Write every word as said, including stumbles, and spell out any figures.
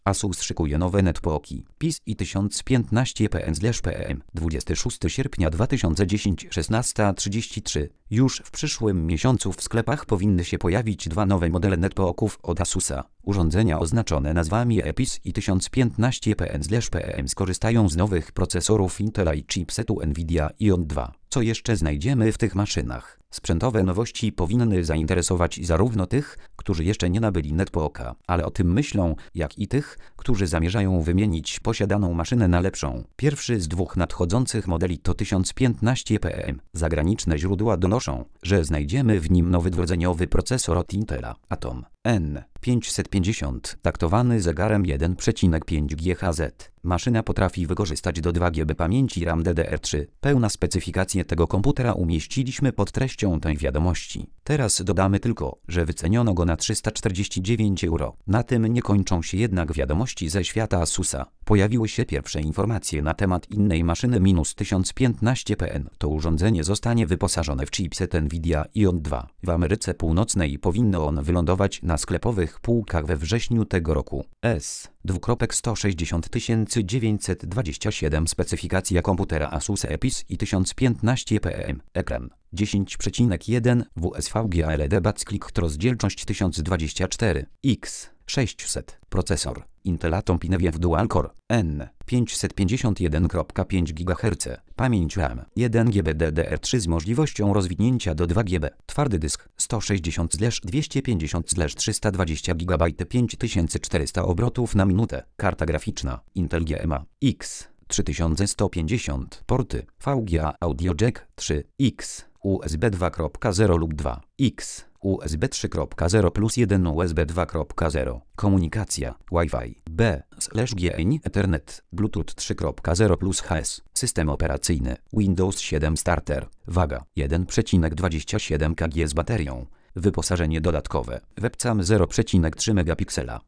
Asus szykuje nowe netbooki. P I S i tysiąc piętnaście P N P M dwudziestego szóstego sierpnia dwa tysiące dziesiątego szesnasta trzydzieści trzy. Już w przyszłym miesiącu w sklepach powinny się pojawić dwa nowe modele netbooków od Asusa. Urządzenia oznaczone nazwami P I S i tysiąc piętnaście P N P M skorzystają z nowych procesorów Intela i chipsetu Nvidia Ion dwa. Co jeszcze znajdziemy w tych maszynach? Sprzętowe nowości powinny zainteresować zarówno tych, którzy jeszcze nie nabyli netbooka, ale o tym myślą, jak i tych, którzy zamierzają wymienić posiadaną maszynę na lepszą. Pierwszy z dwóch nadchodzących modeli to tysiąc piętnaście P M. Zagraniczne źródła donoszą, że znajdziemy w nim nowy dwurdzeniowy procesor od Intela Atom N pięćset pięćdziesiąt, taktowany zegarem jeden przecinek pięć gigaherca. Maszyna potrafi wykorzystać do dwa giga pamięci RAM D D R trzy. Pełna specyfikację tego komputera umieściliśmy pod treścią tej wiadomości. Teraz dodamy tylko, że wyceniono go na trzysta czterdzieści dziewięć euro. Na tym nie kończą się jednak wiadomości ze świata Asusa. Pojawiły się pierwsze informacje na temat innej maszyny minus tysiąc piętnaście P N. To urządzenie zostanie wyposażone w chipset Nvidia Ion dwa. W Ameryce Północnej powinno on wylądować na sklepowych półkach we wrześniu tego roku. S sto sześćdziesiąt tysięcy dziewięćset dwadzieścia siedem specyfikacja komputera Asus P I S i tysiąc piętnaście P M. Ekran dziesięć przecinek jeden W S V G A L E D backclick rozdzielczość tysiąc dwadzieścia cztery X sześćset. Procesor Intel Atom Pinewie w Dual Core N pięćset pięćdziesiąt jeden przecinek pięć gigaherca. Pamięć RAM jeden giga D D R trzy z możliwością rozwinięcia do dwa giga. Twardy dysk sto sześćdziesiąt na dwieście pięćdziesiąt na trzysta dwadzieścia gigabajtów pięć tysięcy czterysta obrotów na minutę. Karta graficzna Intel G M A X trzy tysiące sto pięćdziesiąt. Porty V G A Audio Jack trzy X U S B dwa przecinek zero lub dwa X U S B trzy przecinek zero plus jeden U S B dwa przecinek zero. Komunikacja Wi-Fi B slash G N Ethernet Bluetooth trzy przecinek zero plus H S. System operacyjny Windows siedem Starter. Waga jeden przecinek dwadzieścia siedem kilogramów z baterią. Wyposażenie dodatkowe. Webcam zero przecinek trzy megapiksela.